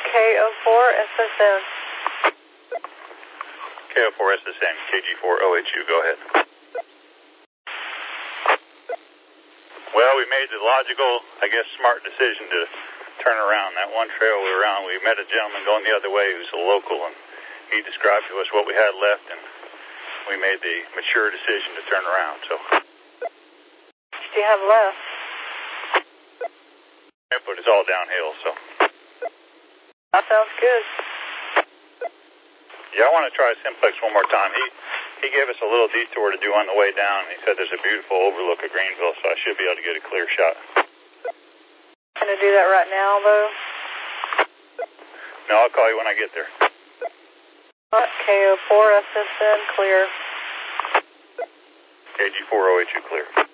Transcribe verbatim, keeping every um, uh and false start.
K O four S S N. K O four S S N, K G four O H U, go ahead. Well, we made the logical, I guess, smart decision to turn around. That one trail we were on, we met a gentleman going the other way who's a local, and he described to us what we had left, and we made the mature decision to turn around. So, what do you have left? but it's all downhill, so. That sounds good. Yeah, I want to try Simplex one more time. He he gave us a little detour to do on the way down, and he said there's a beautiful overlook of Greenville, so I should be able to get a clear shot. Gonna do that right now, though? No, I'll call you when I get there. K O four S S N, clear. K G four O H U, clear.